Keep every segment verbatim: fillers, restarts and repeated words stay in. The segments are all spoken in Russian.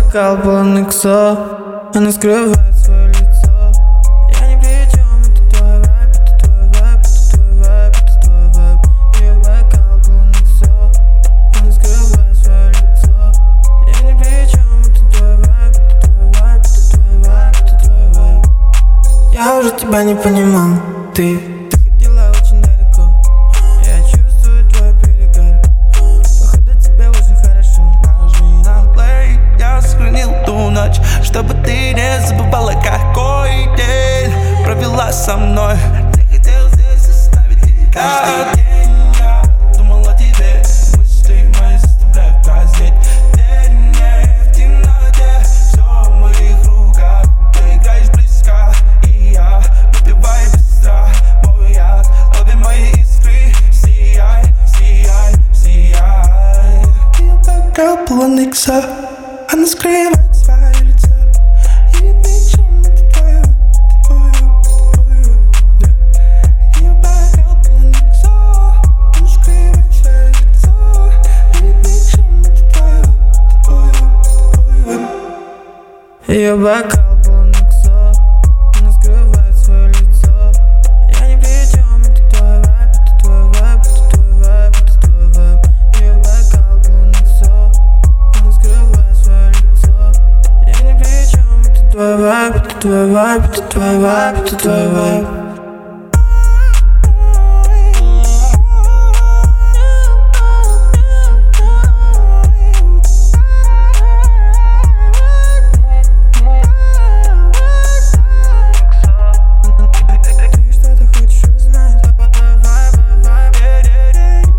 бокал полон иксо, она скрывает свое лицо. Я ни при чем, это твой вайб, это твой вайб, это твой вайб, это твой вайб. Ее бокал полон иксо, она скрывает свое лицо. Я ни при чем, это твой вайб, это твой вайб, это твой вайб, это твой вайб. Я уже тебя не понимал, ты Ты ходила очень далеко, я чувствую твой перегар. Походу тебе уже хорошо. Нажми на плей, я сохранил ту ночь, чтобы ты не забывала, какой день провела со мной. Ты хотел здесь оставить, и каждый день я думал о тебе. Мысли мои заставляют краснеть. День не в темноте, все в моих руках. Ты играешь близко, и я выпиваю быстро. Мой яд, лови мои искры. Сияй, сияй, сияй. Ее бокал полон икса, она скрывает свое лицо. Я ни при чем, это твой вайб, это твой вайб, это твой вайб. Ее бокал полон икса, она скрывает свое лицо. Я ни при чем, это твой вайб, это твой вайб, это твой вайб. Ее бокал полон иксо, она скрывает свое лицо. Я ни при чем, это твой вайб, это твой вайб, это твой вайб, это твой вайб. Ее бокал полон иксо, она скрывает свое лицо. Я ни при чем, это твой вайб, это твой вайб, это твой вайб, это твой вайб.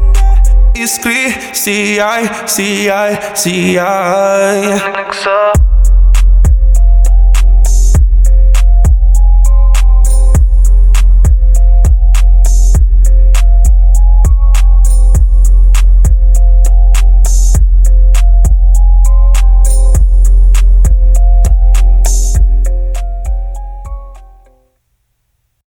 Искры, сияй, сияй, сияй.